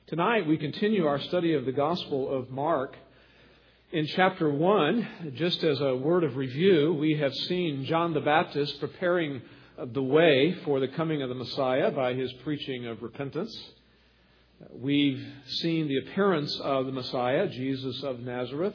Tonight we continue our study of the Gospel of Mark. In chapter 1, just as a word of review, we have seen John the Baptist preparing the way for the coming of the Messiah by his preaching of repentance. We've seen the appearance of the Messiah, Jesus of Nazareth.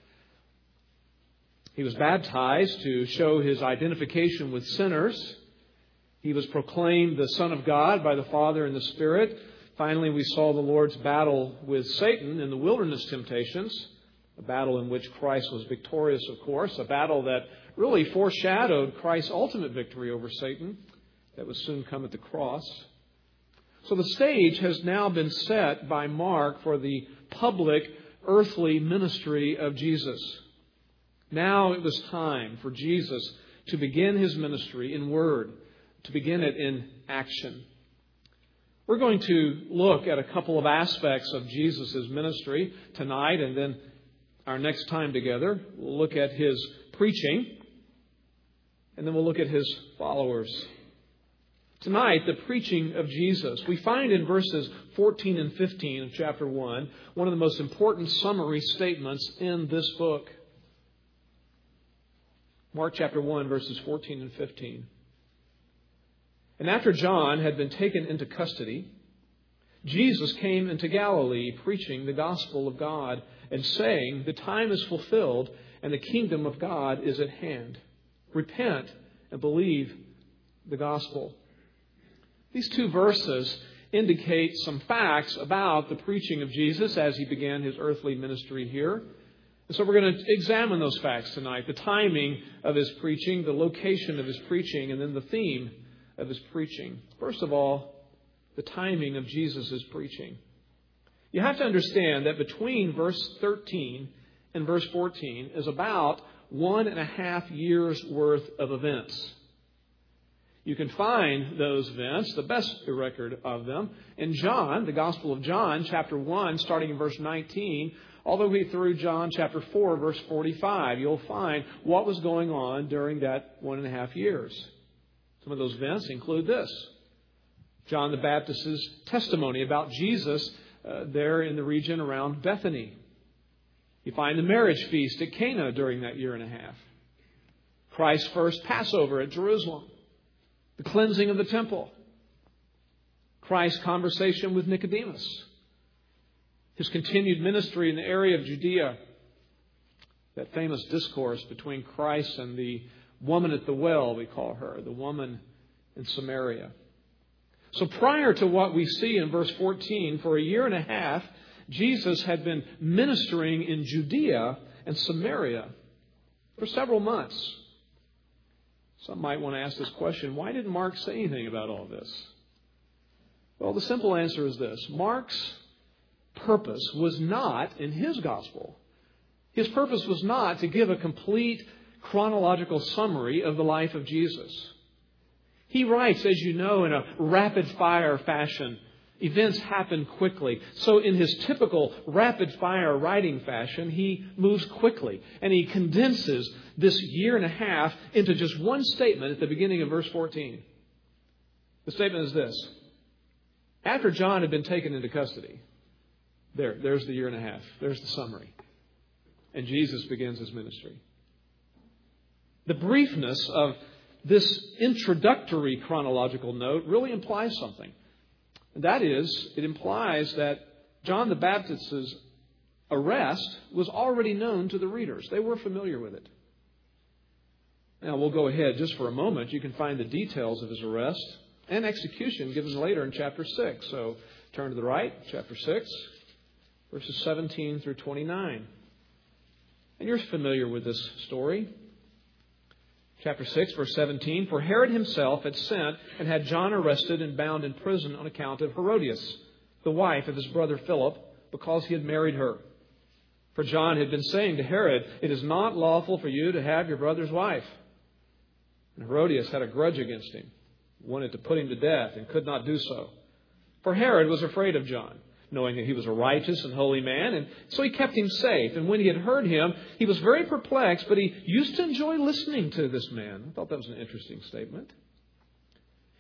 He was baptized to show his identification with sinners. He was proclaimed the Son of God by the Father and the Spirit. Finally, we saw the Lord's battle with Satan in the wilderness temptations, a battle in which Christ was victorious, of course, a battle that really foreshadowed Christ's ultimate victory over Satan that would soon come at the cross. So the stage has now been set by Mark for the public earthly ministry of Jesus. Now it was time for Jesus to begin his ministry in word, to begin it in action. We're going to look at a couple of aspects of Jesus' ministry tonight, and then our next time together, we'll look at his preaching, and then we'll look at his followers. Tonight, the preaching of Jesus. We find in verses 14 and 15 of chapter 1, one of the most important summary statements in this book. Mark chapter 1, verses 14 and 15. And after John had been taken into custody, Jesus came into Galilee preaching the gospel of God and saying, "The time is fulfilled and the kingdom of God is at hand. Repent and believe the gospel." These two verses indicate some facts about the preaching of Jesus as he began his earthly ministry here. And so we're going to examine those facts tonight. The timing of his preaching, the location of his preaching, and then the theme of his preaching. First of all, the timing of Jesus' preaching. You have to understand that between verse 13 and verse 14 is about 1.5 years worth of events. You can find those events, the best record of them, in John, the Gospel of John, chapter 1, starting in verse 19, all the way through John chapter 4, verse 45. You'll find what was going on during that 1.5 years. Some of those events include this. John the Baptist's testimony about Jesus there in the region around Bethany. You find the marriage feast at Cana during that 1.5 years. Christ's first Passover at Jerusalem. The cleansing of the temple. Christ's conversation with Nicodemus. His continued ministry in the area of Judea. That famous discourse between Christ and the woman at the well, we call her, the woman in Samaria. So prior to what we see in verse 14, for 1.5 years, Jesus had been ministering in Judea and Samaria for several months. Some might want to ask this question, why didn't Mark say anything about all this? Well, the simple answer is this. Mark's purpose was not, in his gospel, his purpose was not to give a complete chronological summary of the life of Jesus. He writes, as you know, in a rapid-fire fashion. Events happen quickly. So in his typical rapid-fire writing fashion, he moves quickly. And he condenses this 1.5 years into just one statement at the beginning of verse 14. The statement is this. After John had been taken into custody, there's the 1.5 years. There's the summary. And Jesus begins his ministry. The briefness of this introductory chronological note really implies something. And that is, it implies that John the Baptist's arrest was already known to the readers. They were familiar with it. Now, we'll go ahead just for a moment. You can find the details of his arrest and execution given later in chapter 6. So turn to the right, chapter 6, verses 17 through 29. And you're familiar with this story. Chapter 6, verse 17, "For Herod himself had sent and had John arrested and bound in prison on account of Herodias, the wife of his brother Philip, because he had married her. For John had been saying to Herod, 'It is not lawful for you to have your brother's wife.' And Herodias had a grudge against him, wanted to put him to death, and could not do so. For Herod was afraid of John, knowing that he was a righteous and holy man, and so he kept him safe. And when he had heard him, he was very perplexed, but he used to enjoy listening to this man." I thought that was an interesting statement.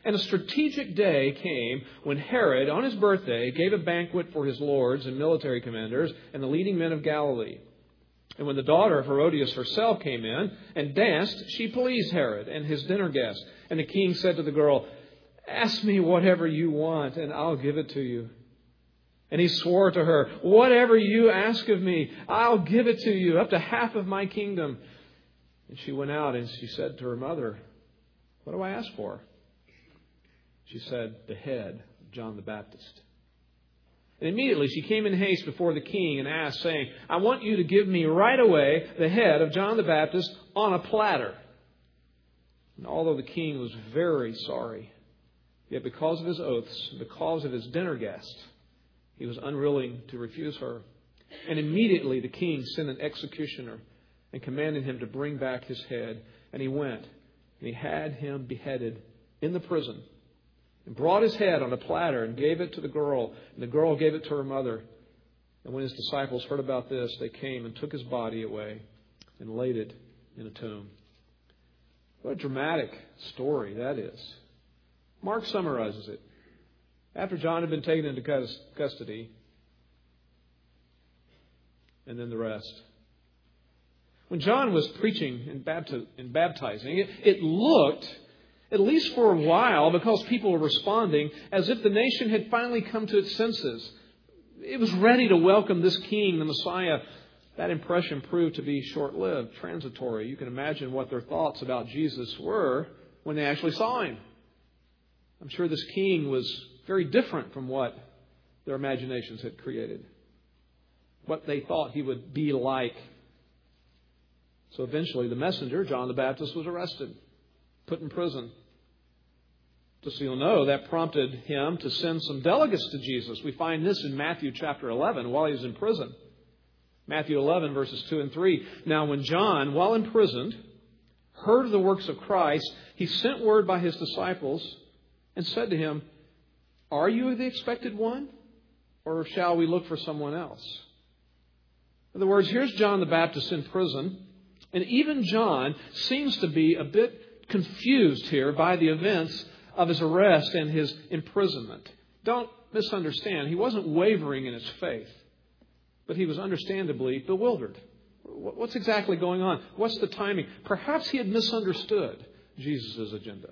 And a strategic day came when Herod, on his birthday, gave a banquet for his lords and military commanders and the leading men of Galilee. And when the daughter of Herodias herself came in and danced, she pleased Herod and his dinner guests. And the king said to the girl, "Ask me whatever you want, and I'll give it to you." And he swore to her, "Whatever you ask of me, I'll give it to you, up to half of my kingdom." And she went out and she said to her mother, "What do I ask for?" She said, "The head of John the Baptist." And immediately she came in haste before the king and asked, saying, "I want you to give me right away the head of John the Baptist on a platter." And although the king was very sorry, yet because of his oaths, because of his dinner guest, he was unwilling to refuse her. And immediately the king sent an executioner and commanded him to bring back his head. And he went, and he had him beheaded in the prison, and brought his head on a platter and gave it to the girl. And the girl gave it to her mother. And when his disciples heard about this, they came and took his body away and laid it in a tomb. What a dramatic story that is. Mark summarizes it. After John had been taken into custody, and then the rest. When John was preaching and baptizing, it looked, at least for a while, because people were responding, as if the nation had finally come to its senses. It was ready to welcome this king, the Messiah. That impression proved to be short-lived, transitory. You can imagine what their thoughts about Jesus were when they actually saw him. I'm sure this king was very different from what their imaginations had created, what they thought he would be like. So eventually the messenger, John the Baptist, was arrested, put in prison. Just so you'll know, that prompted him to send some delegates to Jesus. We find this in Matthew chapter 11 while he was in prison. Matthew 11 verses 2 and 3. Now when John, while imprisoned, heard of the works of Christ, he sent word by his disciples and said to him, "Are you the expected one? Or shall we look for someone else?" In other words, here's John the Baptist in prison. And even John seems to be a bit confused here by the events of his arrest and his imprisonment. Don't misunderstand. He wasn't wavering in his faith, but he was understandably bewildered. What's exactly going on? What's the timing? Perhaps he had misunderstood Jesus' agenda.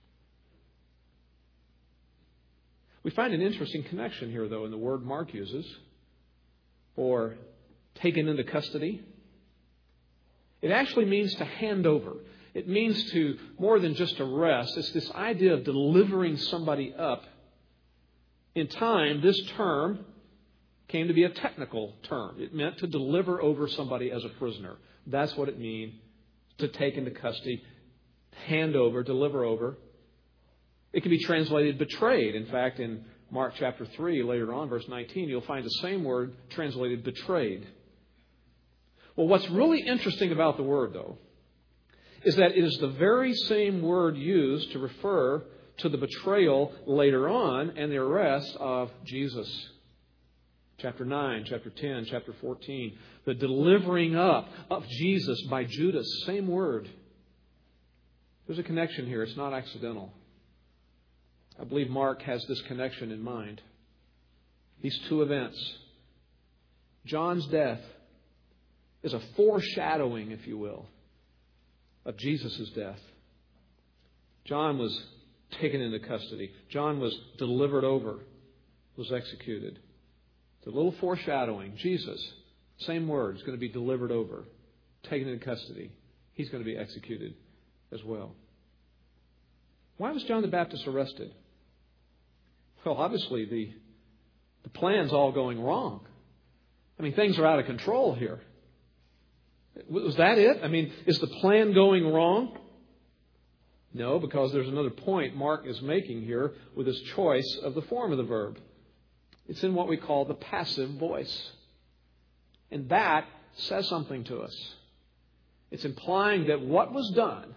We find an interesting connection here, though, in the word Mark uses for taken into custody. It actually means to hand over. It means to more than just arrest. It's this idea of delivering somebody up. In time, this term came to be a technical term. It meant to deliver over somebody as a prisoner. That's what it means to take into custody, hand over, deliver over. It can be translated betrayed. In fact, in Mark chapter 3, later on, verse 19, you'll find the same word translated betrayed. Well, what's really interesting about the word, though, is that it is the very same word used to refer to the betrayal later on and the arrest of Jesus. Chapter 9, chapter 10, chapter 14. The delivering up of Jesus by Judas. Same word. There's a connection here. It's not accidental. I believe Mark has this connection in mind. These two events. John's death is a foreshadowing, if you will, of Jesus' death. John was taken into custody. John was delivered over, was executed. It's a little foreshadowing. Jesus, same word, is going to be delivered over, taken into custody. He's going to be executed as well. Why was John the Baptist arrested? Well, obviously the plan's all going wrong. I mean, things are out of control here. Was that it? I mean, is the plan going wrong? No, because there's another point Mark is making here with his choice of the form of the verb. It's in what we call the passive voice. And that says something to us. It's implying that what was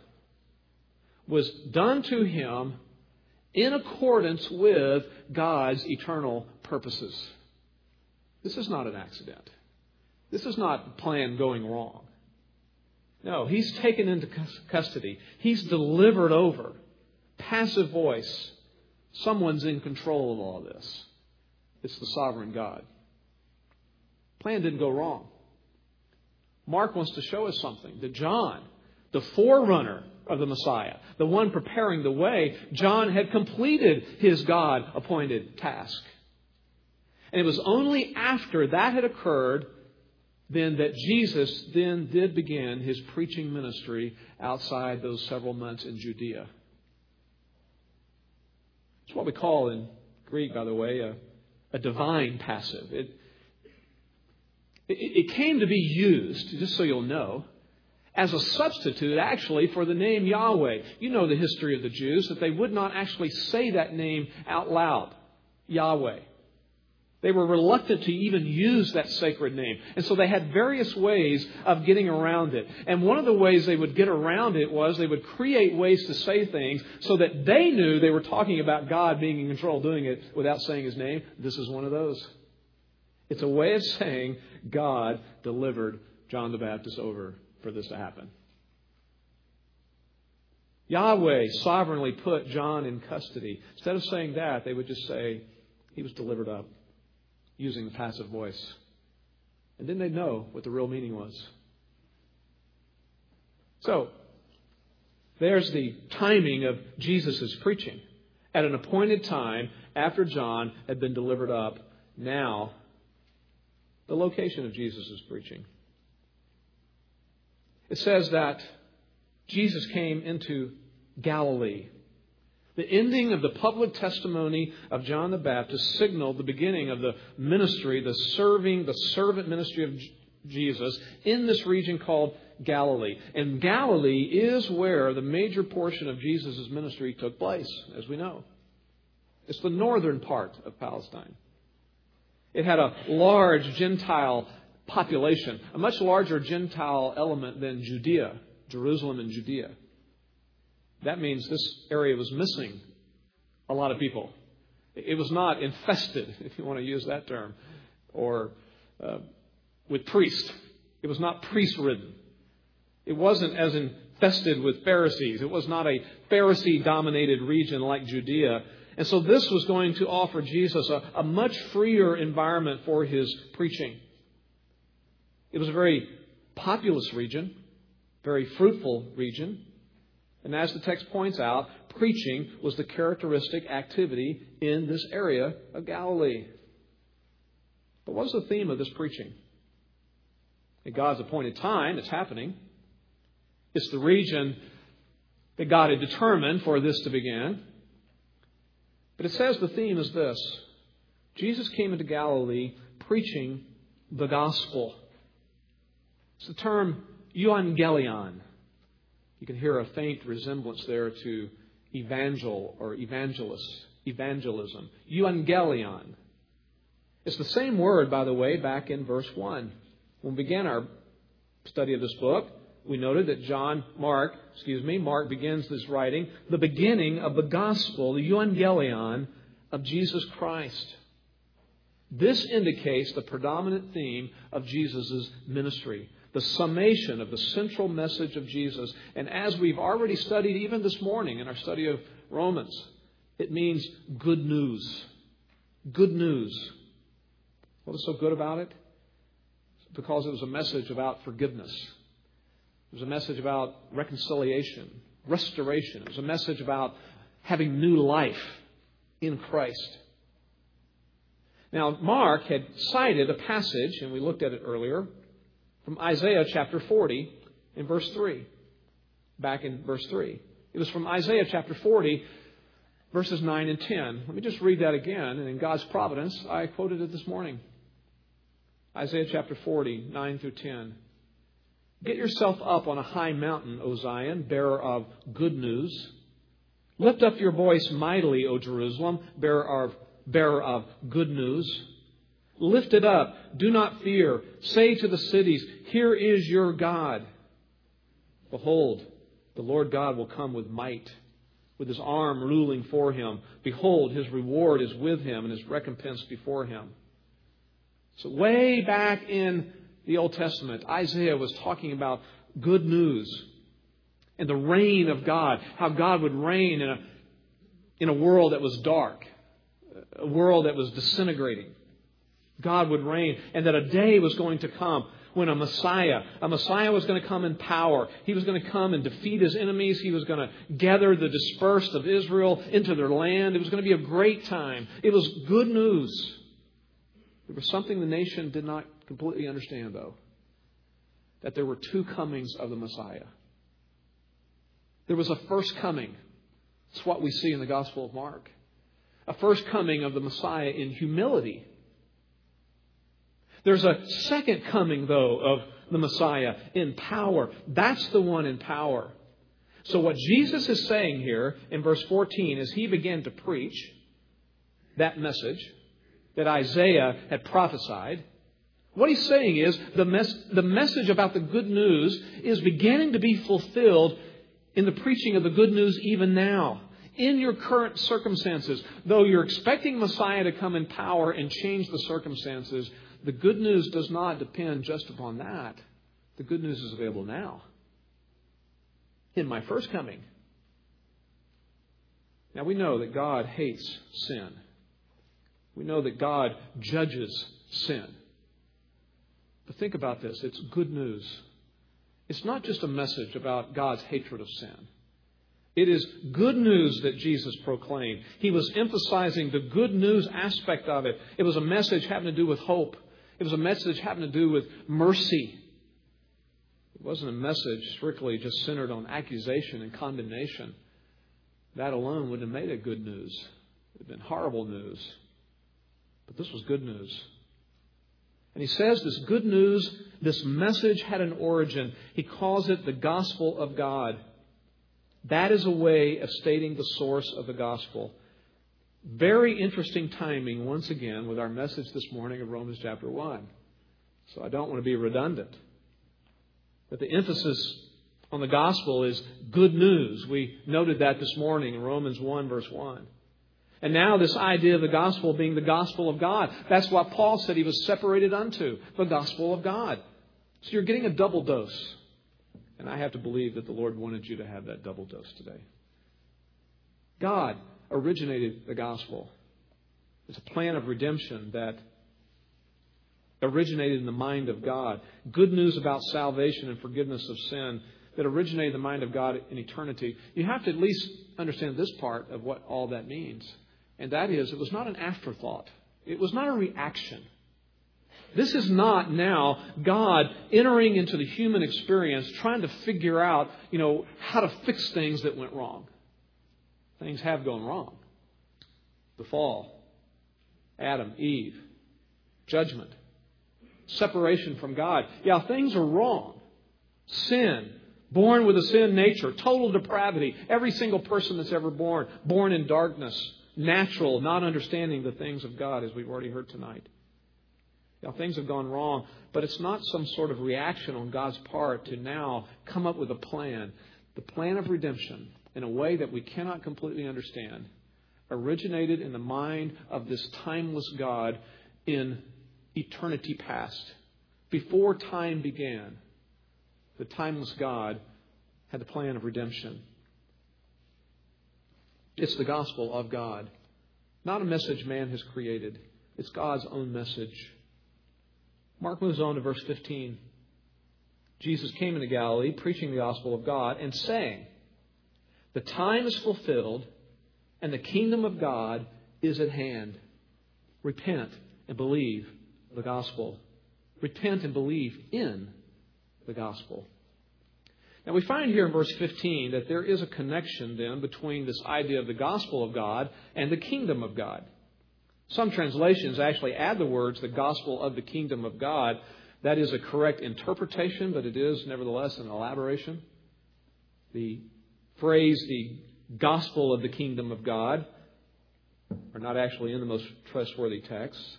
done to him in accordance with God's eternal purposes. This is not an accident. This is not the plan going wrong. No, he's taken into custody. He's delivered over passive voice. Someone's in control of all this. It's the sovereign God. Plan didn't go wrong. Mark wants to show us something. That John, the forerunner of the Messiah, the one preparing the way, John had completed his God-appointed task. And it was only after that had occurred then that Jesus then did begin his preaching ministry outside those several months in Judea. It's what we call in Greek, by the way, a divine passive. It came to be used, just so you'll know, as a substitute actually for the name Yahweh. You know the history of the Jews, that they would not actually say that name out loud, Yahweh. They were reluctant to even use that sacred name. And so they had various ways of getting around it. And one of the ways they would get around it was they would create ways to say things so that they knew they were talking about God being in control, doing it without saying His name. This is one of those. It's a way of saying God delivered John the Baptist over for this to happen. Yahweh sovereignly put John in custody. Instead of saying that, they would just say he was delivered up, using the passive voice. And then they'd know what the real meaning was. So, there's the timing of Jesus' preaching. At an appointed time, after John had been delivered up, now the location of Jesus' preaching. It says that Jesus came into Galilee. The ending of the public testimony of John the Baptist signaled the beginning of the ministry, the servant ministry of Jesus in this region called Galilee. And Galilee is where the major portion of Jesus' ministry took place, as we know. It's the northern part of Palestine. It had a large Gentile population, a much larger Gentile element than Judea, Jerusalem and Judea. That means this area was missing a lot of people. It was not infested, if you want to use that term, or with priests. It was not priest-ridden. It wasn't as infested with Pharisees. It was not a Pharisee-dominated region like Judea. And so this was going to offer Jesus a much freer environment for his preaching. It was a very populous region, very fruitful region. And as the text points out, preaching was the characteristic activity in this area of Galilee. But what's the theme of this preaching? At God's appointed time, it's happening. It's the region that God had determined for this to begin. But it says the theme is this: Jesus came into Galilee preaching the gospel. It's the term euangelion. You can hear a faint resemblance there to evangel or evangelism. Euangelion. It's the same word, by the way, back in verse 1. When we began our study of this book, we noted that Mark begins this writing, the beginning of the gospel, the euangelion of Jesus Christ. This indicates the predominant theme of Jesus' ministry, the summation of the central message of Jesus. And as we've already studied even this morning in our study of Romans, it means good news. Good news. What is so good about it? Because it was a message about forgiveness. It was a message about reconciliation, restoration. It was a message about having new life in Christ. Now, Mark had cited a passage, and we looked at it earlier, from Isaiah chapter 40 in verse 3. Back in verse 3. It was from Isaiah chapter 40, verses 9 and 10. Let me just read that again. And in God's providence, I quoted it this morning. Isaiah chapter 40, 9 through 10. Get yourself up on a high mountain, O Zion, bearer of good news. Lift up your voice mightily, O Jerusalem, bearer of good news. Lift it up. Do not fear. Say to the cities, here is your God. Behold, the Lord God will come with might, with his arm ruling for him. Behold, his reward is with him and his recompense before him. So way back in the Old Testament, Isaiah was talking about good news and the reign of God, how God would reign in a in a world that was dark, a world that was disintegrating. God would reign, and that a day was going to come when a Messiah was going to come in power. He was going to come and defeat his enemies. He was going to gather the dispersed of Israel into their land. It was going to be a great time. It was good news. There was something the nation did not completely understand, though, that there were two comings of the Messiah. There was a first coming. It's what we see in the Gospel of Mark. A first coming of the Messiah in humility. There's a second coming, though, of the Messiah in power. That's the one in power. So what Jesus is saying here in verse 14 as he began to preach that message that Isaiah had prophesied, what he's saying is the message about the good news is beginning to be fulfilled in the preaching of the good news even now. In your current circumstances, though you're expecting Messiah to come in power and change the circumstances, the good news does not depend just upon that. The good news is available now. In my first coming. Now we know that God hates sin. We know that God judges sin. But think about this. It's good news. It's not just a message about God's hatred of sin. It is good news that Jesus proclaimed. He was emphasizing the good news aspect of it. It was a message having to do with hope. It was a message having to do with mercy. It wasn't a message strictly just centered on accusation and condemnation. That alone would have made it good news. It would have been horrible news. But this was good news. And he says this good news, this message had an origin. He calls it the gospel of God. That is a way of stating the source of the gospel. Very interesting timing, once again, with our message this morning of Romans chapter 1. So I don't want to be redundant. But the emphasis on the gospel is good news. We noted that this morning in Romans 1, verse 1. And now this idea of the gospel being the gospel of God. That's what Paul said he was separated unto, the gospel of God. So you're getting a double dose. And I have to believe that the Lord wanted you to have that double dose today. God originated the gospel. It's a plan of redemption that originated in the mind of God. Good news about salvation and forgiveness of sin that originated in the mind of God in eternity. You have to at least understand this part of what all that means. And that is, it was not an afterthought. It was not a reaction. This is not now God entering into the human experience, trying to figure out, how to fix things that went wrong. Things have gone wrong. The fall, Adam, Eve, judgment, separation from God. Yeah, things are wrong. Sin, born with a sin nature, total depravity. Every single person that's ever born in darkness, natural, not understanding the things of God, as we've already heard tonight. Now, things have gone wrong, but it's not some sort of reaction on God's part to now come up with a plan. The plan of redemption, in a way that we cannot completely understand, originated in the mind of this timeless God in eternity past. Before time began, the timeless God had the plan of redemption. It's the gospel of God. Not a message man has created. It's God's own message. Mark moves on to verse 15. Jesus came into Galilee, preaching the gospel of God, and saying, "The time is fulfilled, and the kingdom of God is at hand. Repent and believe the gospel." Repent and believe in the gospel. Now we find here in verse 15 that there is a connection then between this idea of the gospel of God and the kingdom of God. Some translations actually add the words, the gospel of the kingdom of God. That is a correct interpretation, but it is nevertheless an elaboration. The phrase, the gospel of the kingdom of God, are not actually in the most trustworthy texts.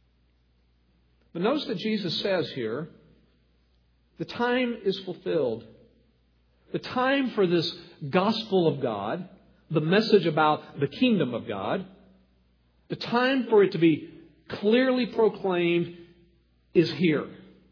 But notice that Jesus says here, the time is fulfilled. The time for this gospel of God, the message about the kingdom of God, the time for it to be clearly proclaimed is here.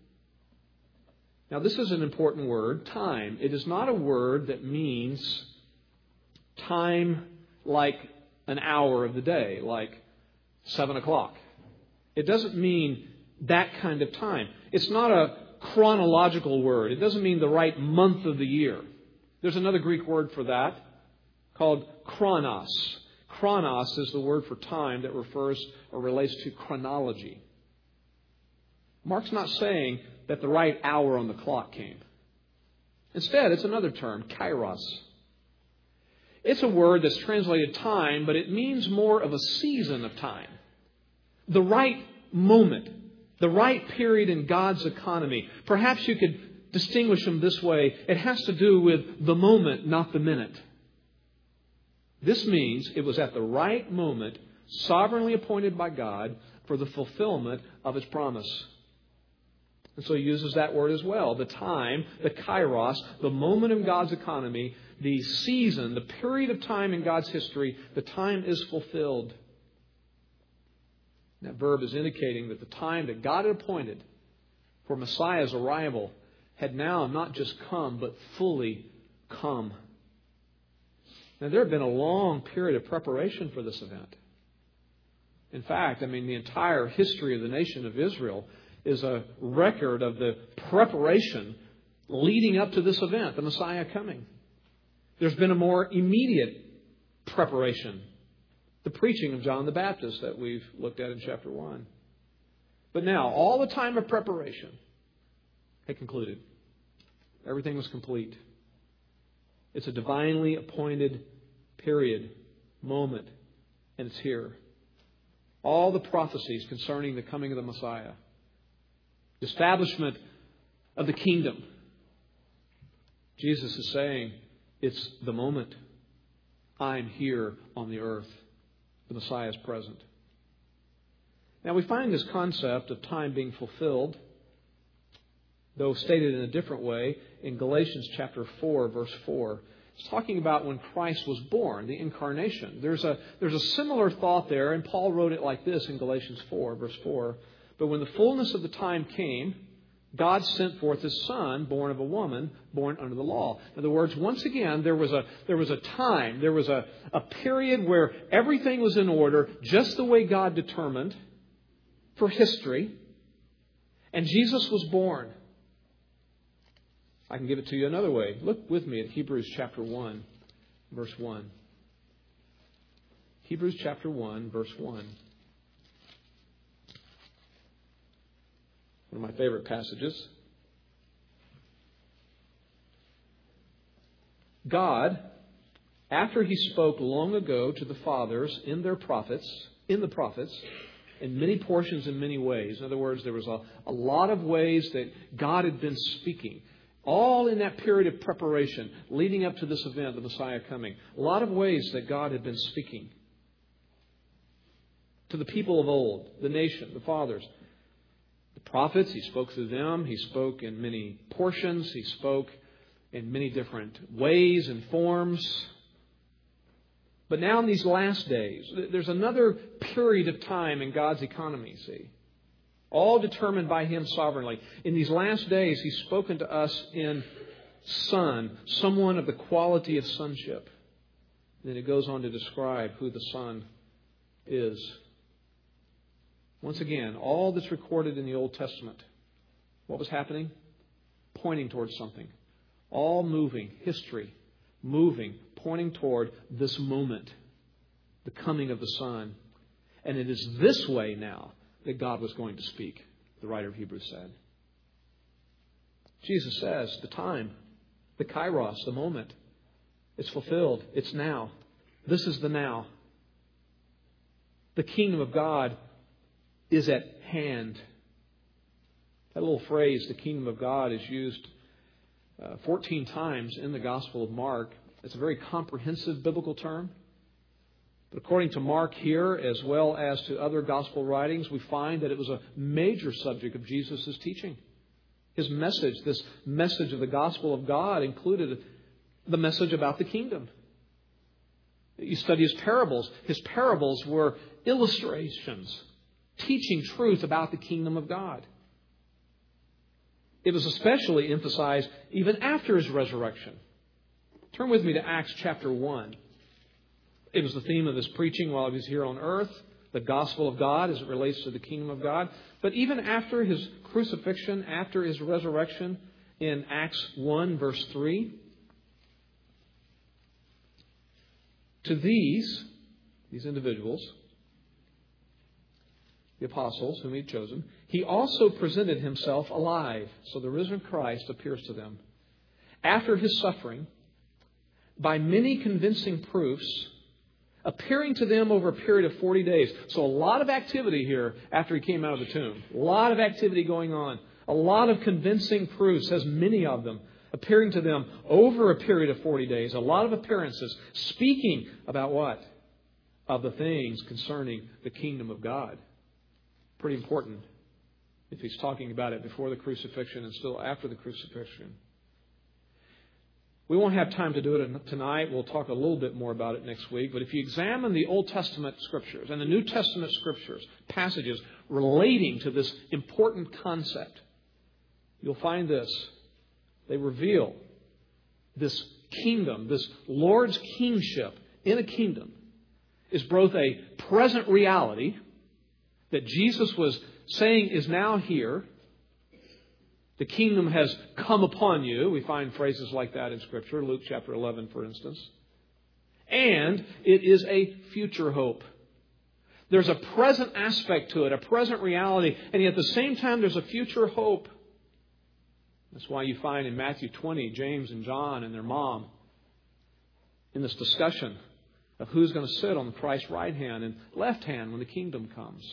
Now, this is an important word, time. It is not a word that means time like an hour of the day, like 7 o'clock. It doesn't mean that kind of time. It's not a chronological word. It doesn't mean the right month of the year. There's another Greek word for that called chronos. Chronos is the word for time that refers or relates to chronology. Mark's not saying that the right hour on the clock came. Instead, it's another term, kairos. It's a word that's translated time, but it means more of a season of time. The right moment, the right period in God's economy. Perhaps you could distinguish them this way. It has to do with the moment, not the minute. This means it was at the right moment, sovereignly appointed by God for the fulfillment of His promise. And so He uses that word as well. The time, the kairos, the moment in God's economy, the season, the period of time in God's history, the time is fulfilled. That verb is indicating that the time that God had appointed for Messiah's arrival had now not just come, but fully come. Now, there had been a long period of preparation for this event. In fact, the entire history of the nation of Israel is a record of the preparation leading up to this event, the Messiah coming. There's been a more immediate preparation, the preaching of John the Baptist that we've looked at in chapter 1. But now, all the time of preparation had concluded. Everything was complete. It's a divinely appointed period, moment, and it's here. All the prophecies concerning the coming of the Messiah, the establishment of the kingdom. Jesus is saying, it's the moment. I'm here on the earth. The Messiah is present. Now we find this concept of time being fulfilled, though stated in a different way, in Galatians chapter 4, verse 4. It's talking about when Christ was born, the incarnation. There's a similar thought there, and Paul wrote it like this in Galatians 4, verse 4. But when the fullness of the time came, God sent forth His Son, born of a woman, born under the law. In other words, once again, there was a time, there was a period where everything was in order, just the way God determined for history. And Jesus was born. I can give it to you another way. Look with me at Hebrews chapter 1, verse 1. Hebrews chapter 1, verse 1. One of my favorite passages. God, after He spoke long ago to the fathers in the prophets, in many portions in many ways. In other words, there was a lot of ways that God had been speaking. All in that period of preparation leading up to this event, the Messiah coming. A lot of ways that God had been speaking to the people of old, the nation, the fathers. The prophets, He spoke through them. He spoke in many portions. He spoke in many different ways and forms. But now in these last days, there's another period of time in God's economy, see. All determined by Him sovereignly. In these last days, He's spoken to us in Son, someone of the quality of sonship. And then it goes on to describe who the Son is. Once again, all that's recorded in the Old Testament, what was happening? Pointing towards something. All moving, history, moving, pointing toward this moment, the coming of the Son. And it is this way now that God was going to speak, the writer of Hebrews said. Jesus says, the time, the kairos, the moment, it's fulfilled. It's now. This is the now. The kingdom of God is at hand. That little phrase, the kingdom of God, is used 14 times in the Gospel of Mark. It's a very comprehensive biblical term. But according to Mark here, as well as to other gospel writings, we find that it was a major subject of Jesus' teaching. His message, this message of the gospel of God, included the message about the kingdom. You study His parables. His parables were illustrations, teaching truth about the kingdom of God. It was especially emphasized even after His resurrection. Turn with me to Acts chapter 1. It was the theme of his preaching while he was here on earth, the gospel of God as it relates to the kingdom of God. But even after his crucifixion, after his resurrection, in Acts 1, verse 3, to these individuals, the apostles whom he had chosen, he also presented himself alive. So the risen Christ appears to them. After his suffering, by many convincing proofs, appearing to them over a period of 40 days. So a lot of activity here after he came out of the tomb. A lot of activity going on. A lot of convincing proofs, as many of them, appearing to them over a period of 40 days. A lot of appearances speaking about what? Of the things concerning the kingdom of God. Pretty important if he's talking about it before the crucifixion and still after the crucifixion. We won't have time to do it tonight. We'll talk a little bit more about it next week. But if you examine the Old Testament Scriptures and the New Testament Scriptures, passages relating to this important concept, you'll find this. They reveal this kingdom, this Lord's kingship in a kingdom is both a present reality that Jesus was saying is now here. The kingdom has come upon you. We find phrases like that in Scripture. Luke chapter 11, for instance. And it is a future hope. There's a present aspect to it, a present reality. And yet at the same time, there's a future hope. That's why you find in Matthew 20, James and John and their mom in this discussion of who's going to sit on Christ's right hand and left hand when the kingdom comes.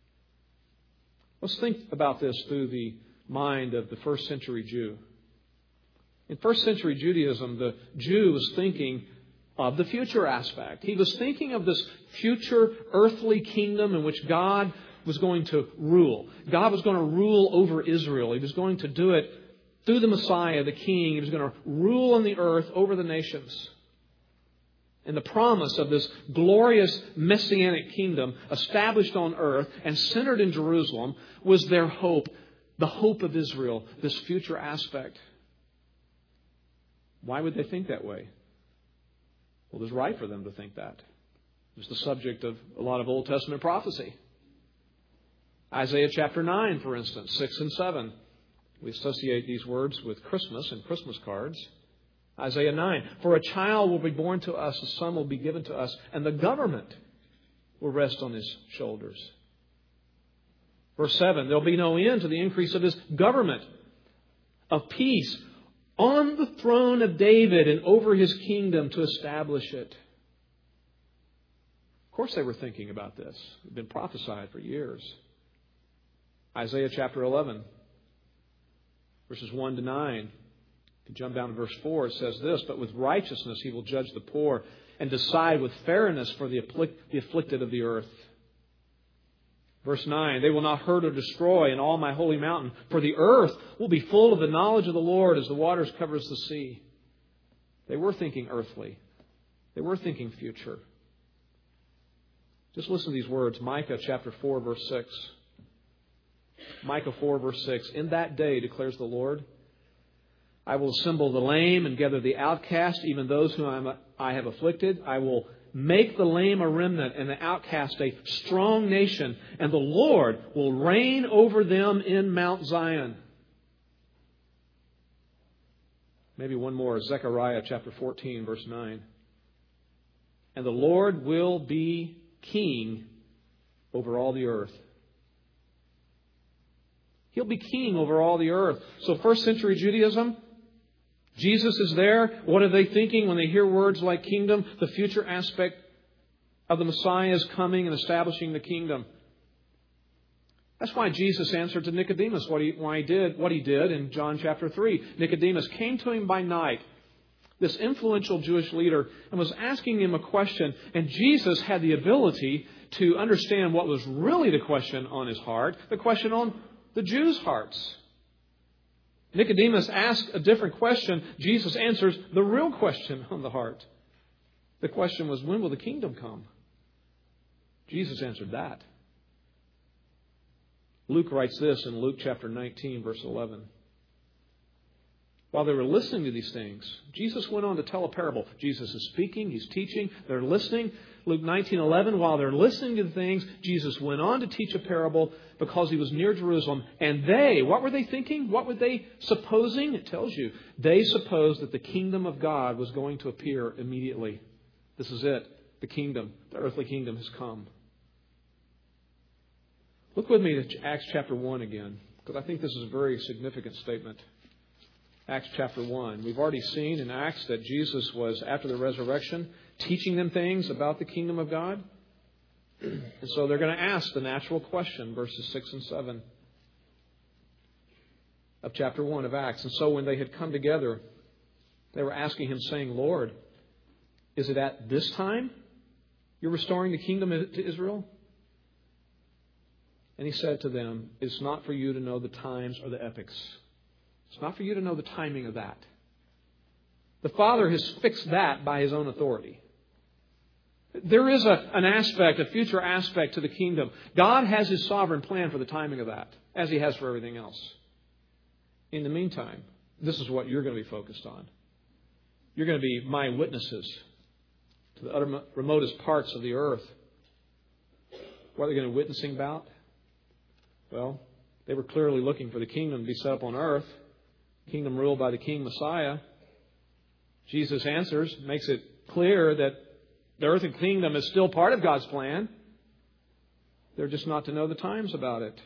Let's think about this through the mind of the first century Jew. In first century Judaism, the Jew was thinking of the future aspect. He was thinking of this future earthly kingdom in which God was going to rule. God was going to rule over Israel. He was going to do it through the Messiah, the King. He was going to rule on the earth over the nations. And the promise of this glorious messianic kingdom established on earth and centered in Jerusalem was their hope. The hope of Israel, this future aspect. Why would they think that way? Well, it was right for them to think that. It was the subject of a lot of Old Testament prophecy. Isaiah chapter 9, for instance, 6 and 7. We associate these words with Christmas and Christmas cards. Isaiah 9, for a child will be born to us, a son will be given to us, and the government will rest on his shoulders. Verse 7, there'll be no end to the increase of his government, of peace, on the throne of David and over his kingdom to establish it. Of course they were thinking about this. It had been prophesied for years. Isaiah chapter 11, verses 1 to 9. If you jump down to verse 4, it says this, but with righteousness he will judge the poor and decide with fairness for the afflicted of the earth. Verse 9, they will not hurt or destroy in all my holy mountain, for the earth will be full of the knowledge of the Lord as the waters covers the sea. They were thinking earthly. They were thinking future. Just listen to these words. Micah chapter 4, verse 6. Micah 4, verse 6. In that day, declares the Lord, I will assemble the lame and gather the outcast, even those whom I have afflicted. I will make the lame a remnant and the outcast a strong nation, and the Lord will reign over them in Mount Zion. Maybe one more, Zechariah chapter 14, verse 9. And the Lord will be king over all the earth. He'll be king over all the earth. So first century Judaism, Jesus is there. What are they thinking when they hear words like kingdom? The future aspect of the Messiah is coming and establishing the kingdom. That's why Jesus answered to Nicodemus what he did in John chapter 3. Nicodemus came to him by night, this influential Jewish leader, and was asking him a question. And Jesus had the ability to understand what was really the question on his heart, the question on the Jews' hearts. Nicodemus asked a different question. Jesus answers the real question on the heart. The question was, when will the kingdom come? Jesus answered that. Luke writes this in Luke chapter 19, verse 11. while they were listening to these things, Jesus went on to tell a parable. Jesus is speaking, He's teaching, they're listening. Luke 19:11, while they're listening to the things, Jesus went on to teach a parable because He was near Jerusalem. And they, what were they thinking? What were they supposing? It tells you. They supposed that the kingdom of God was going to appear immediately. This is it. The kingdom, the earthly kingdom has come. Look with me to Acts chapter 1 again, because I think this is a very significant statement. Acts chapter 1. We've already seen in Acts that Jesus was, after the resurrection, teaching them things about the kingdom of God. And so they're going to ask the natural question, verses 6 and 7 of chapter 1 of Acts. And so when they had come together, they were asking Him, saying, Lord, is it at this time you're restoring the kingdom to Israel? And He said to them, it's not for you to know the times or the epochs. It's not for you to know the timing of that. The Father has fixed that by His own authority. There is an aspect, a future aspect to the kingdom. God has His sovereign plan for the timing of that, as He has for everything else. In the meantime, this is what you're going to be focused on. You're going to be my witnesses to the utter remotest parts of the earth. What are they going to be witnessing about? Well, they were clearly looking for the kingdom to be set up on earth. Kingdom ruled by the King Messiah. Jesus answers, makes it clear that the earthly kingdom is still part of God's plan. They're just not to know the times about it.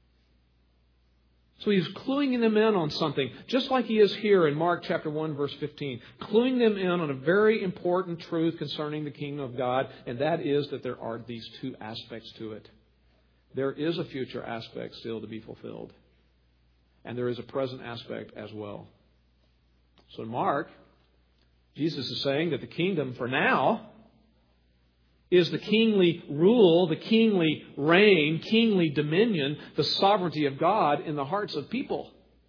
So He's cluing them in on something, just like He is here in Mark chapter 1, verse 15. Cluing them in on a very important truth concerning the kingdom of God, and that is that there are these two aspects to it. There is a future aspect still to be fulfilled. And there is a present aspect as well. So in Mark, Jesus is saying that the kingdom for now is the kingly rule, the kingly reign, kingly dominion, the sovereignty of God in the hearts of people.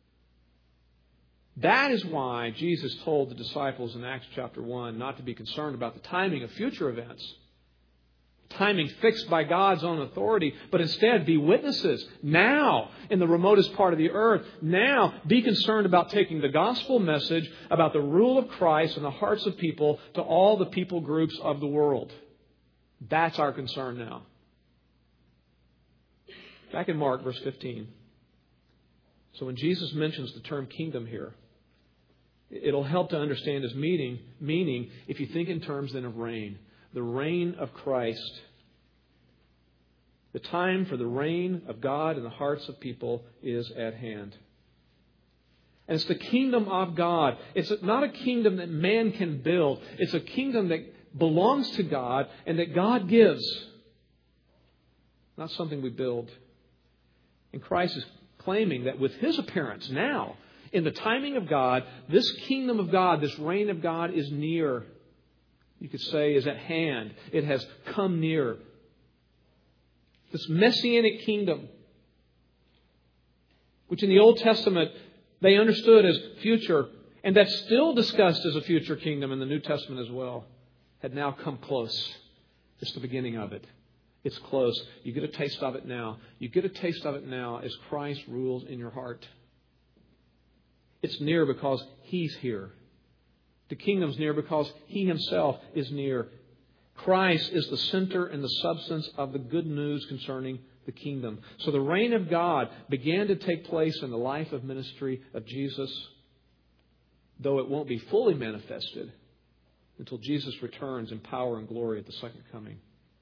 That is why Jesus told the disciples in Acts chapter 1 not to be concerned about the timing of future events. Timing fixed by God's own authority, but instead be witnesses now in the remotest part of the earth. Now be concerned about taking the gospel message about the rule of Christ in the hearts of people to all the people groups of the world. That's our concern now. Back in Mark, verse 15. So when Jesus mentions the term kingdom here, it'll help to understand His meaning if you think in terms then of reign. The reign of Christ. The time for the reign of God in the hearts of people is at hand. And it's the kingdom of God. It's not a kingdom that man can build. It's a kingdom that belongs to God and that God gives. Not something we build. And Christ is claiming that with His appearance now, in the timing of God, this kingdom of God, this reign of God is near. You could say is at hand. It has come near. This Messianic kingdom, which in the Old Testament they understood as future, and that's still discussed as a future kingdom in the New Testament as well, had now come close. It's the beginning of it. It's close. You get a taste of it now. You get a taste of it now as Christ rules in your heart. It's near because He's here. The kingdom's near because He Himself is near. Christ is the center and the substance of the good news concerning the kingdom. So the reign of God began to take place in the life of ministry of Jesus, though it won't be fully manifested until Jesus returns in power and glory at the second coming.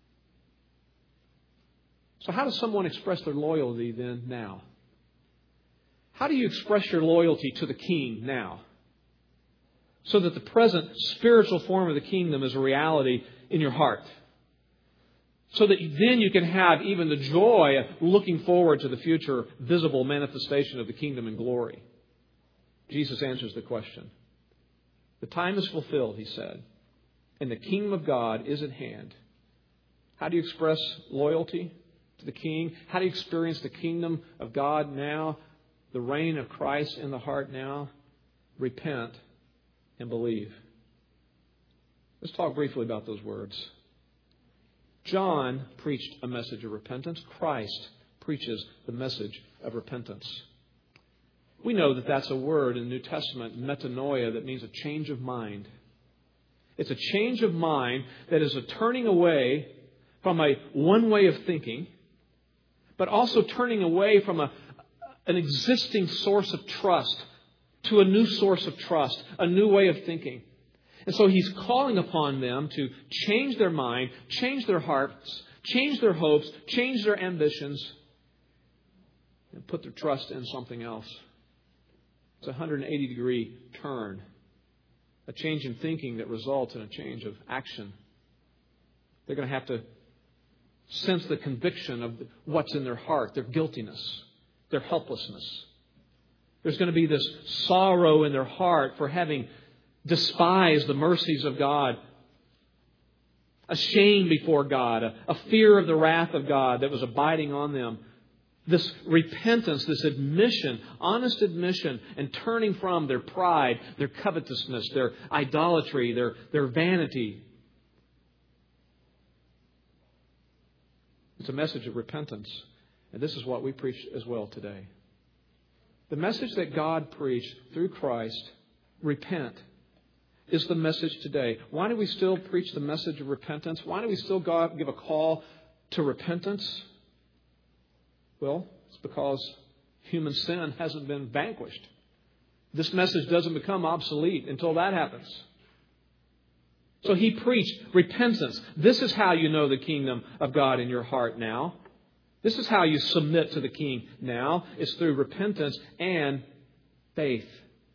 So how does someone express their loyalty then now? How do you express your loyalty to the King now? So that the present spiritual form of the kingdom is a reality in your heart. So that then you can have even the joy of looking forward to the future visible manifestation of the kingdom in glory. Jesus answers the question. The time is fulfilled, He said, and the kingdom of God is at hand. How do you express loyalty to the King? How do you experience the kingdom of God now? The reign of Christ in the heart now? Repent and believe. Let's talk briefly about those words. John preached a message of repentance. Christ preaches the message of repentance. We know that that's a word in the New Testament, metanoia, that means a change of mind. It's a change of mind that is a turning away from one way of thinking, but also turning away from an existing source of trust to a new source of trust, a new way of thinking. And so He's calling upon them to change their mind, change their hearts, change their hopes, change their ambitions, and put their trust in something else. It's a 180-degree turn, a change in thinking that results in a change of action. They're going to have to sense the conviction of what's in their heart, their guiltiness, their helplessness. There's going to be this sorrow in their heart for having despised the mercies of God, a shame before God, a fear of the wrath of God that was abiding on them. This repentance, this admission, honest admission, and turning from their pride, their covetousness, their idolatry, their vanity. It's a message of repentance. And this is what we preach as well today. The message that God preached through Christ, repent, is the message today. Why do we still preach the message of repentance? Why do we still give a call to repentance? Well, it's because human sin hasn't been vanquished. This message doesn't become obsolete until that happens. So He preached repentance. This is how you know the kingdom of God in your heart now. This is how you submit to the King now. It's through repentance and faith.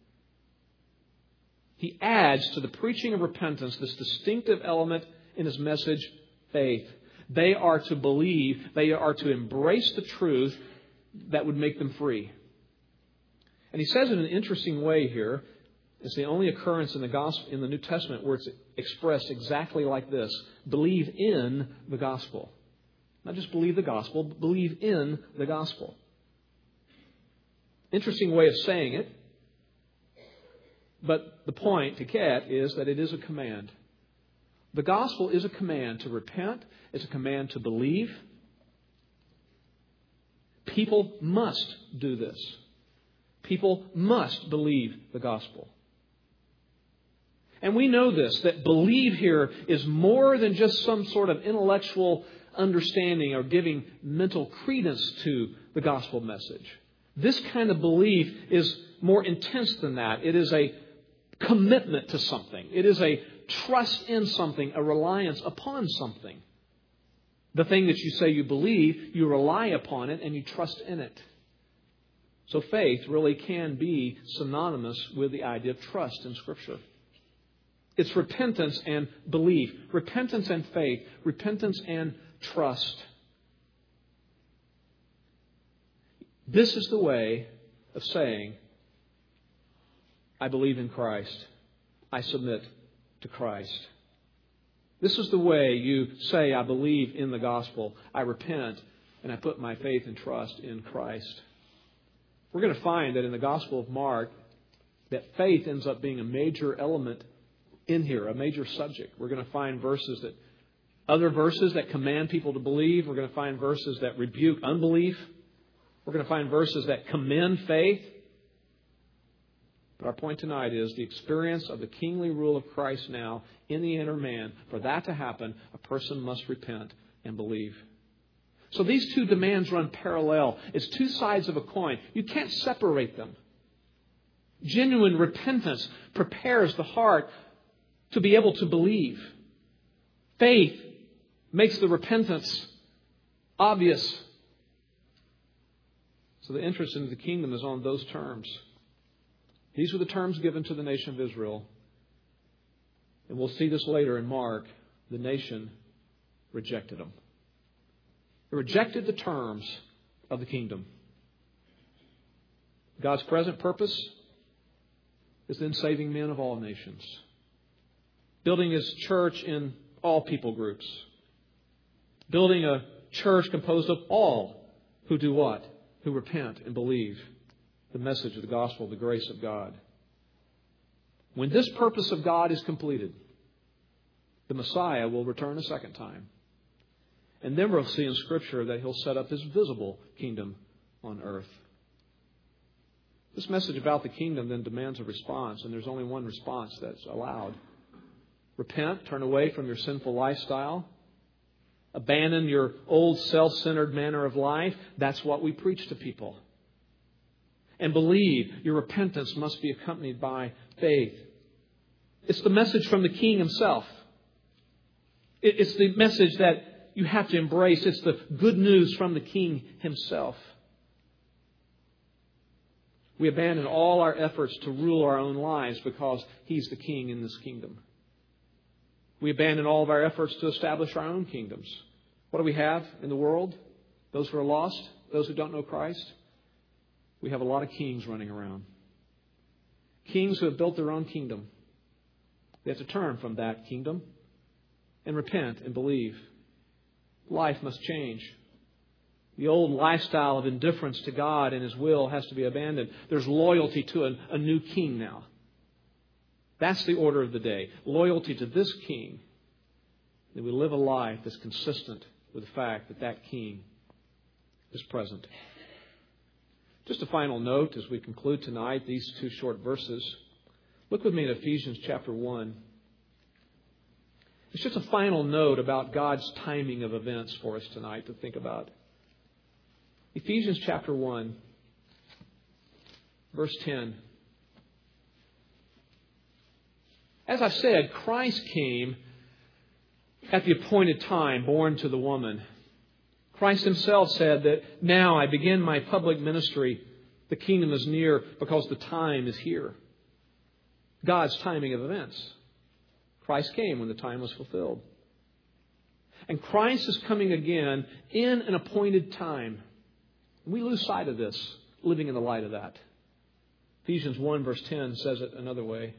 He adds to the preaching of repentance this distinctive element in His message, faith. They are to believe, they are to embrace the truth that would make them free. And He says in an interesting way here, it's the only occurrence in the gospel, in the New Testament where it's expressed exactly like this. Believe in the gospel. Not just believe the gospel, but believe in the gospel. Interesting way of saying it. But the point to get is that it is a command. The gospel is a command to repent. It's a command to believe. People must do this. People must believe the gospel. And we know this, that believe here is more than just some sort of intellectual understanding or giving mental credence to the gospel message. This kind of belief is more intense than that. It is a commitment to something. It is a trust in something, a reliance upon something. The thing that you say you believe, you rely upon it and you trust in it. So faith really can be synonymous with the idea of trust in Scripture. It's repentance and belief, repentance and faith, repentance and trust. This is the way of saying, I believe in Christ. I submit to Christ. This is the way you say, I believe in the gospel. I repent and I put my faith and trust in Christ. We're going to find that in the Gospel of Mark, that faith ends up being a major element in here, a major subject. We're going to find other verses that command people to believe. We're going to find verses that rebuke unbelief. We're going to find verses that commend faith. But our point tonight is the experience of the kingly rule of Christ now in the inner man. For that to happen, a person must repent and believe. So these two demands run parallel. It's two sides of a coin. You can't separate them. Genuine repentance prepares the heart to be able to believe. Faith makes the repentance obvious. So the entrance into the kingdom is on those terms. These were the terms given to the nation of Israel. And we'll see this later in Mark. The nation rejected them. They rejected the terms of the kingdom. God's present purpose is then saving men of all nations. Building His church in all people groups. Building a church composed of all who do what? Who repent and believe the message of the gospel, the grace of God. When this purpose of God is completed, the Messiah will return a second time. And then we'll see in Scripture that He'll set up His visible kingdom on earth. This message about the kingdom then demands a response, and there's only one response that's allowed. Repent, turn away from your sinful lifestyle, abandon your old self-centered manner of life. That's what we preach to people. And believe your repentance must be accompanied by faith. It's the message from the King himself. It's the message that you have to embrace. It's the good news from the King himself. We abandon all our efforts to rule our own lives because He's the King in this kingdom. We abandon all of our efforts to establish our own kingdoms. What do we have in the world? Those who are lost, those who don't know Christ. We have a lot of kings running around. Kings who have built their own kingdom. They have to turn from that kingdom and repent and believe. Life must change. The old lifestyle of indifference to God and His will has to be abandoned. There's loyalty to a new king now. That's the order of the day. Loyalty to this king. That we live a life that's consistent with the fact that that king is present. Just a final note as we conclude tonight, these two short verses. Look with me at Ephesians chapter 1. It's just a final note about God's timing of events for us tonight to think about. Ephesians chapter 1, verse 10. As I said, Christ came at the appointed time, born to the woman. Christ Himself said that now I begin my public ministry. The kingdom is near because the time is here. God's timing of events. Christ came when the time was fulfilled. And Christ is coming again in an appointed time. We lose sight of this, living in the light of that. Ephesians 1 verse 10 says it another way.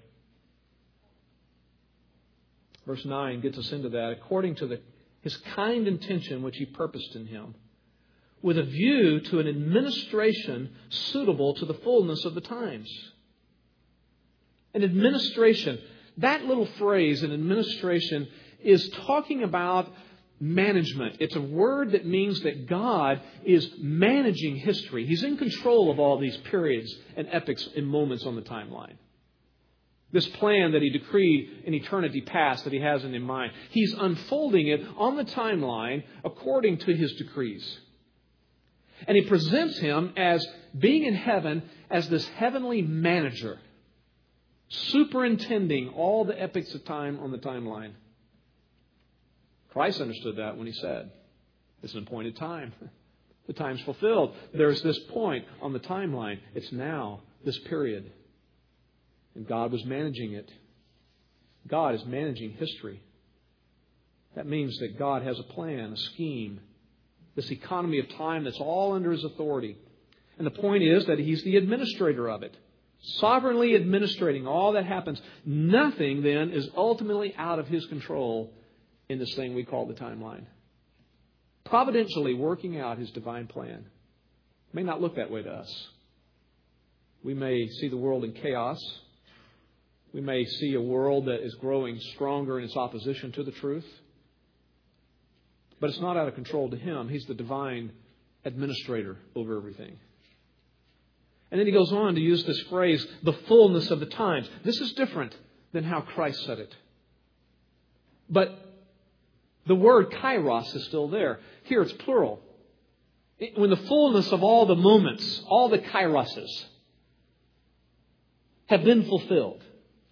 Verse 9 gets us into that. According to His kind intention which He purposed in Him, with a view to an administration suitable to the fullness of the times. An administration. That little phrase, an administration, is talking about management. It's a word that means that God is managing history. He's in control of all these periods and epochs and moments on the timeline. This plan that He decreed in eternity past that He has in mind. He's unfolding it on the timeline according to His decrees. And He presents Him as being in heaven as this heavenly manager, superintending all the epochs of time on the timeline. Christ understood that when He said, it's an appointed time. The time's fulfilled. There's this point on the timeline. It's now, this period. And God was managing it. God is managing history. That means that God has a plan, a scheme, this economy of time that's all under His authority. And the point is that He's the administrator of it. Sovereignly administrating all that happens. Nothing then is ultimately out of His control in this thing we call the timeline. Providentially working out His divine plan. It may not look that way to us. We may see the world in chaos. We may see a world that is growing stronger in its opposition to the truth. But it's not out of control to Him. He's the divine administrator over everything. And then He goes on to use this phrase, the fullness of the times. This is different than how Christ said it. But the word kairos is still there. Here it's plural. When the fullness of all the moments, all the kairoses have been fulfilled,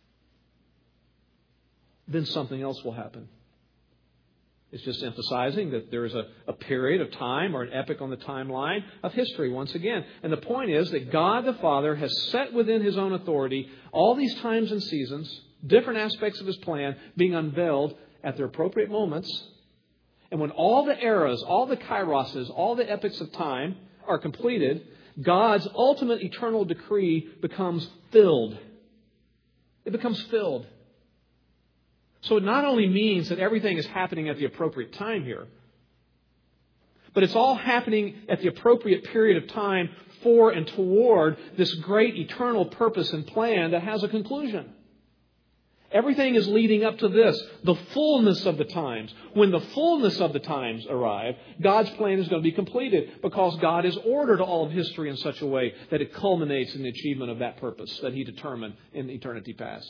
then something else will happen. It's just emphasizing that there is a period of time or an epoch on the timeline of history once again. And the point is that God the Father has set within His own authority all these times and seasons, different aspects of His plan being unveiled at their appropriate moments. And when all the eras, all the kairoses, all the epochs of time are completed, God's ultimate eternal decree becomes filled. It becomes filled. So it not only means that everything is happening at the appropriate time here, but it's all happening at the appropriate period of time for and toward this great eternal purpose and plan that has a conclusion. Everything is leading up to this, the fullness of the times. When the fullness of the times arrive, God's plan is going to be completed because God has ordered all of history in such a way that it culminates in the achievement of that purpose that He determined in eternity past.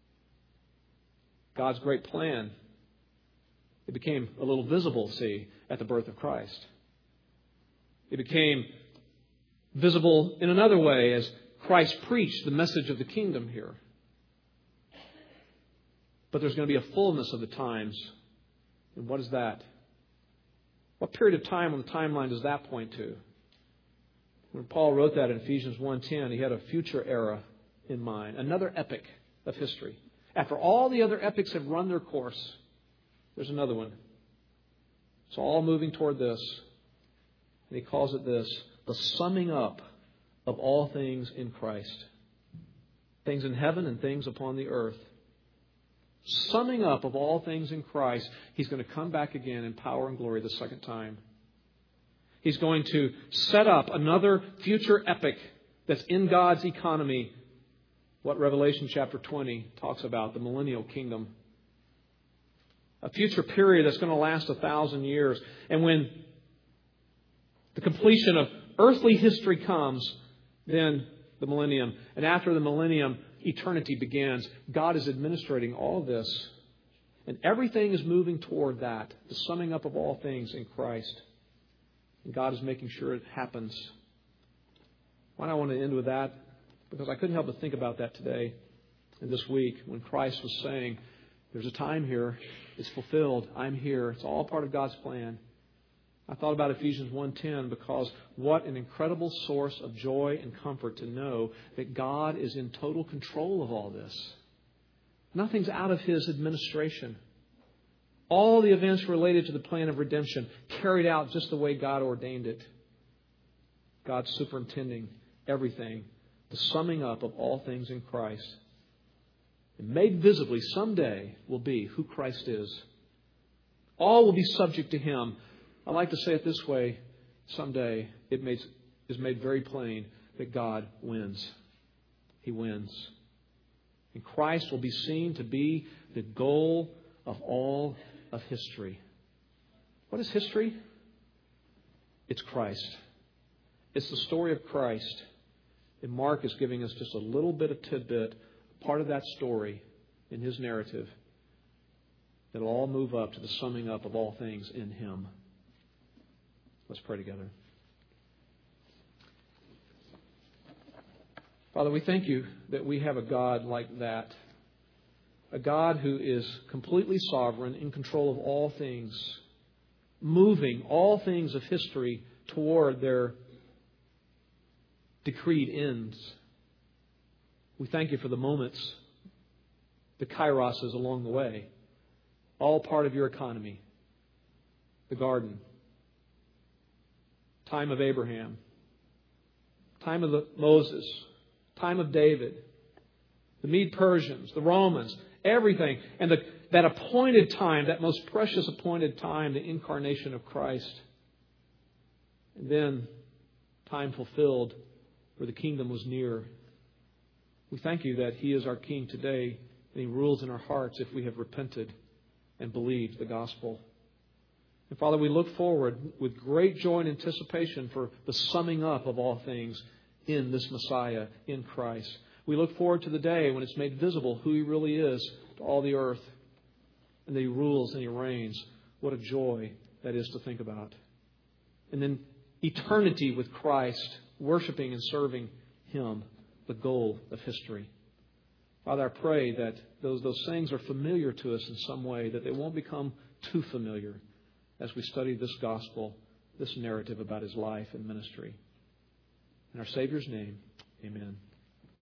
God's great plan, it became a little visible, see, at the birth of Christ. It became visible in another way as Christ preached the message of the kingdom here. But there's going to be a fullness of the times. And what is that? What period of time on the timeline does that point to? When Paul wrote that in Ephesians 1:10, he had a future era in mind, another epic of history. After all the other epics have run their course, there's another one. It's all moving toward this. And he calls it this, the summing up of all things in Christ. Things in heaven and things upon the earth. Summing up of all things in Christ, He's going to come back again in power and glory the second time. He's going to set up another future epic that's in God's economy. What Revelation chapter 20 talks about, the millennial kingdom. A future period that's going to last 1,000 years. And when the completion of earthly history comes, then the millennium. And after the millennium, eternity begins. God is administrating all this. And everything is moving toward that. The summing up of all things in Christ. And God is making sure it happens. Why do I want to end with that? Because I couldn't help but think about that today and this week when Christ was saying, there's a time here. It's fulfilled. I'm here. It's all part of God's plan. I thought about Ephesians 1:10 because what an incredible source of joy and comfort to know that God is in total control of all this. Nothing's out of His administration. All the events related to the plan of redemption carried out just the way God ordained it. God superintending everything. The summing up of all things in Christ. And made visibly someday will be who Christ is. All will be subject to Him. I like to say it this way. Someday it is made very plain that God wins. He wins. And Christ will be seen to be the goal of all of history. What is history? It's Christ. It's the story of Christ. And Mark is giving us just a little bit of tidbit, part of that story in his narrative. It'll all move up to the summing up of all things in Him. Let's pray together. Father, we thank You that we have a God like that. A God who is completely sovereign, in control of all things, moving all things of history toward their decreed ends. We thank You for the moments, the kairoses along the way, all part of Your economy. The garden, time of Abraham, time of Moses, time of David, the Mede-Persians, the Romans, everything. And that appointed time, that most precious appointed time, the incarnation of Christ. And then time fulfilled where the kingdom was near. We thank You that He is our King today and He rules in our hearts if we have repented and believed the gospel. And Father, we look forward with great joy and anticipation for the summing up of all things in this Messiah, in Christ. We look forward to the day when it's made visible who He really is to all the earth and that He rules and He reigns. What a joy that is to think about. And then eternity with Christ, worshiping and serving Him, the goal of history. Father, I pray that those things are familiar to us in some way, that they won't become too familiar as we study this gospel, this narrative about His life and ministry. In our Savior's name, amen.